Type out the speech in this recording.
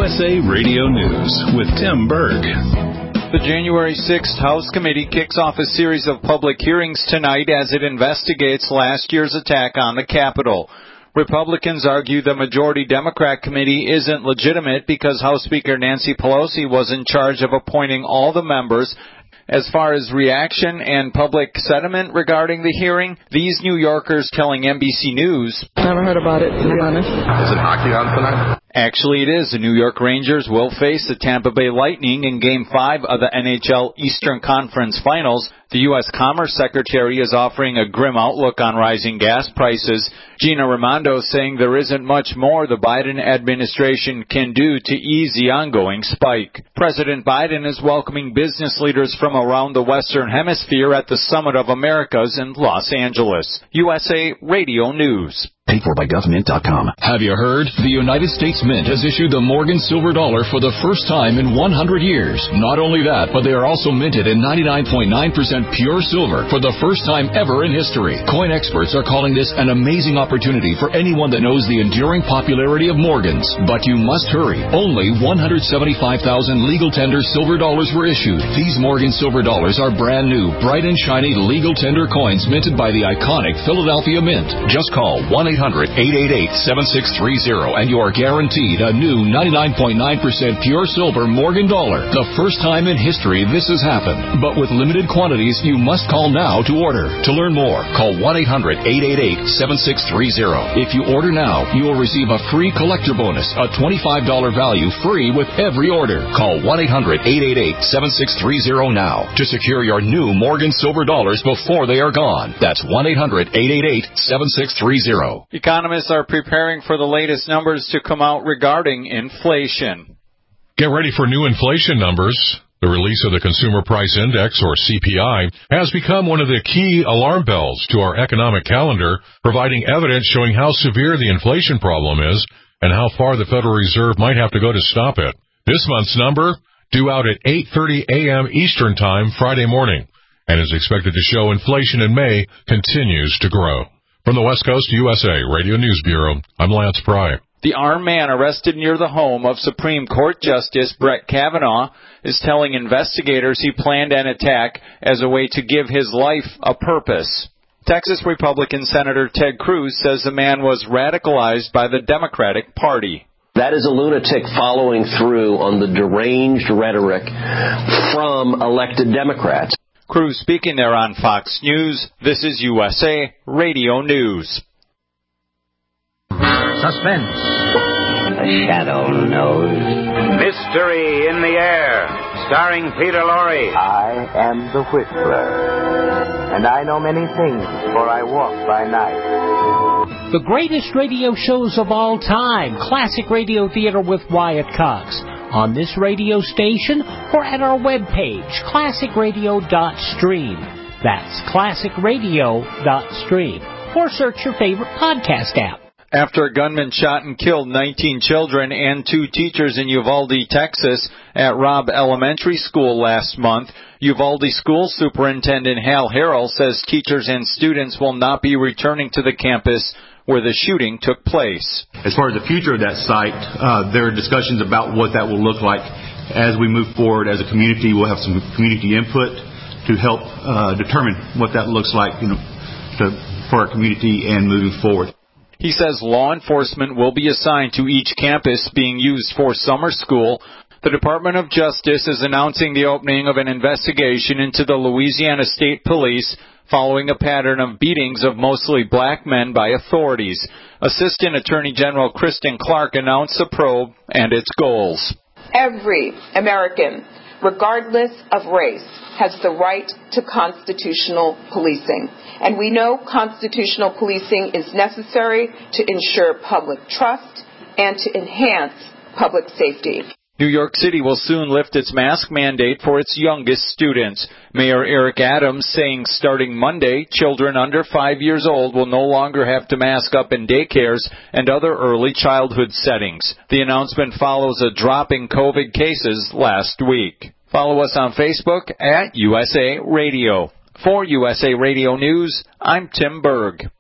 USA Radio News with Tim Berg. The January 6th House Committee kicks off a series of public hearings tonight as it investigates last year's attack on the Capitol. Republicans argue the majority Democrat committee isn't legitimate because House Speaker Nancy Pelosi was in charge of appointing all the members. As far as reaction and public sentiment regarding the hearing, these New Yorkers telling NBC News, Never heard about it, to be honest. Is it hockey on tonight? Actually, it is. The New York Rangers will face the Tampa Bay Lightning in Game 5 of the NHL Eastern Conference Finals. The U.S. Commerce Secretary is offering a grim outlook on rising gas prices. Gina Raimondo saying there isn't much more the Biden administration can do to ease the ongoing spike. President Biden is welcoming business leaders from around the Western Hemisphere at the Summit of Americas in Los Angeles. USA Radio News. Paid for by GovMint.com. Have you heard? The United States Mint has issued the Morgan Silver Dollar for the first time in 100 years. Not only that, but they are also minted in 99.9% pure silver for the first time ever in history. Coin experts are calling this an amazing opportunity for anyone that knows the enduring popularity of Morgans. But you must hurry. Only 175,000 legal tender silver dollars were issued. These Morgan Silver Dollars are brand new, bright and shiny legal tender coins minted by the iconic Philadelphia Mint. Just call 1-800-888-7630 and you are guaranteed a new 99.9% pure silver Morgan dollar. The first time in history this has happened. But with limited quantities, you must call now to order. To learn more, call 1-800-888-7630. If you order now, you will receive a free collector bonus, a $25 value free with every order. Call 1-800-888-7630 now to secure your new Morgan Silver Dollars before they are gone. That's 1-800-888-7630. Economists are preparing for the latest numbers to come out regarding inflation. Get ready for new inflation numbers. The release of the Consumer Price Index, or CPI, has become one of the key alarm bells to our economic calendar, providing evidence showing how severe the inflation problem is and how far the Federal Reserve might have to go to stop it. This month's number, due out at 8:30 a.m. Eastern Time Friday morning, and is expected to show inflation in May continues to grow. From the West Coast USA Radio News Bureau, I'm Lance Pry. The armed man arrested near the home of Supreme Court Justice Brett Kavanaugh is telling investigators he planned an attack as a way to give his life a purpose. Texas Republican Senator Ted Cruz says the man was radicalized by the Democratic Party. That is a lunatic following through on the deranged rhetoric from elected Democrats. Cruz speaking there on Fox News. This is USA Radio News. Suspense. The shadow knows. Mystery in the air, starring Peter Lorre. I am the Whistler, and I know many things, for I walk by night. The greatest radio shows of all time, Classic Radio Theater with Wyatt Cox, on this radio station or at our webpage, classicradio.stream. That's classicradio.stream. Or search your favorite podcast app. After a gunman shot and killed 19 children and 2 teachers in Uvalde, Texas, at Robb Elementary School last month, Uvalde School Superintendent Hal Harrell says teachers and students will not be returning to the campus where the shooting took place. As far as the future of that site, there are discussions about what that will look like as we move forward as a community. We'll have some community input to help determine what that looks like, for our community and moving forward. He says law enforcement will be assigned to each campus being used for summer school. The Department of Justice is announcing the opening of an investigation into the Louisiana State Police following a pattern of beatings of mostly black men by authorities. Assistant Attorney General Kristen Clark announced the probe and its goals. Every American, regardless of race, has the right to constitutional policing. And we know constitutional policing is necessary to ensure public trust and to enhance public safety. New York City will soon lift its mask mandate for its youngest students. Mayor Eric Adams saying starting Monday, children under 5 years old will no longer have to mask up in daycares and other early childhood settings. The announcement follows a drop in COVID cases last week. Follow us on Facebook at USA Radio. For USA Radio News, I'm Tim Berg.